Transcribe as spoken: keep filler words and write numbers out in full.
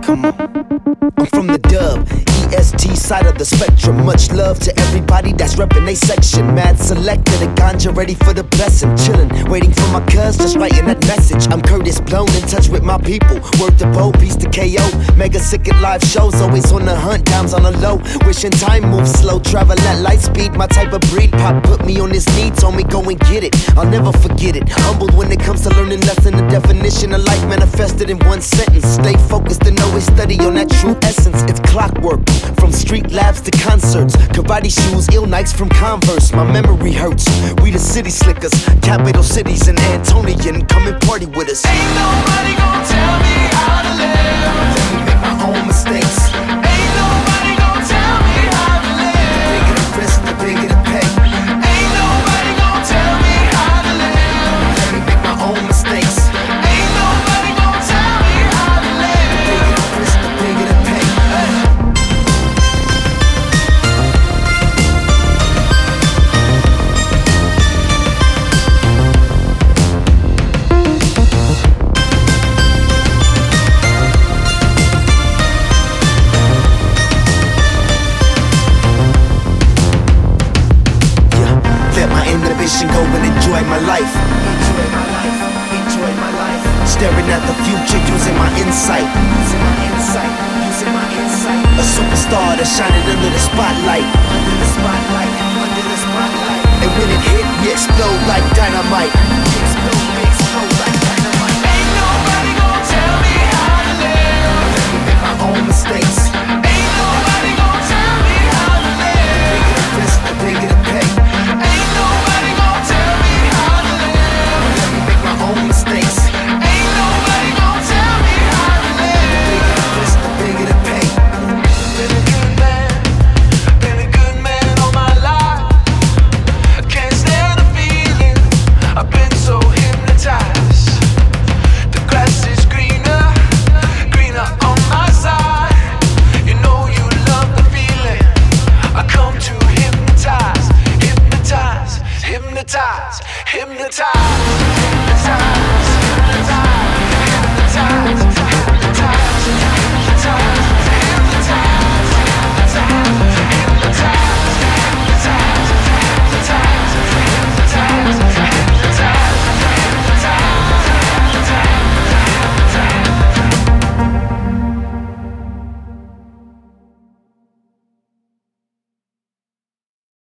Come on. I'm from the dub, E S T side of the spectrum. Much love to everybody that's reppin' they section. Mad selector, the ganja ready for the blessing. Chillin', waiting for my cuz, just writing that message. I'm Curtis, blown in touch with my people. Word to Bo, peace to K O. Mega sick at live shows, always on the hunt, times on the low. Wishing time moves slow, travel at light speed. My type of breed, pop put me on his knee, told me go and get it. I'll never forget it. Humbled when it comes to learning lesson. The definition of life manifested in one sentence. Stay focused and always study on that true essence. It's clockwork, from street labs to concerts. Karate shoes, ill Nikes from Converse. My memory hurts. We the city slickers, capital cities and Antonian. Come and party with us. Ain't nobody gonna tell me how to live. Let me make my own mistakes. Ain't nobody gonna tell me how to live. The bigger the risk, the bigger the pay. Ain't nobody gonna tell me how to live. Let me make my own mistakes. Ain't nobody gonna tell me how to live. The bigger the risk, the bigger the pay. Let my inhibition go and enjoy my life. Enjoy my life, enjoy my life. Staring at the future, using my insight. Using my insight, using my insight. A superstar that's shining under the spotlight. Under the spotlight, under the spotlight. And when it hit, we explode like dynamite. We explode, we explode like dynamite. Ain't nobody gonna tell me how to live. Let me make my own mistakes. Ain't nobody gonna tell me how to live. The bigger the risk, the bigger the pay. Ain't nobody gonna tell me how to live. Let me make my own mistakes. Ain't nobody gonna tell me how to live. The bigger the risk, the bigger the pay. Been a good man, been a good man all my life. I can't stand the feeling, I've been so hypnotized. The grass is greener, greener on my side. You know you love the feeling, I come to hypnotize, hypnotize, hypnotize, hypnotize.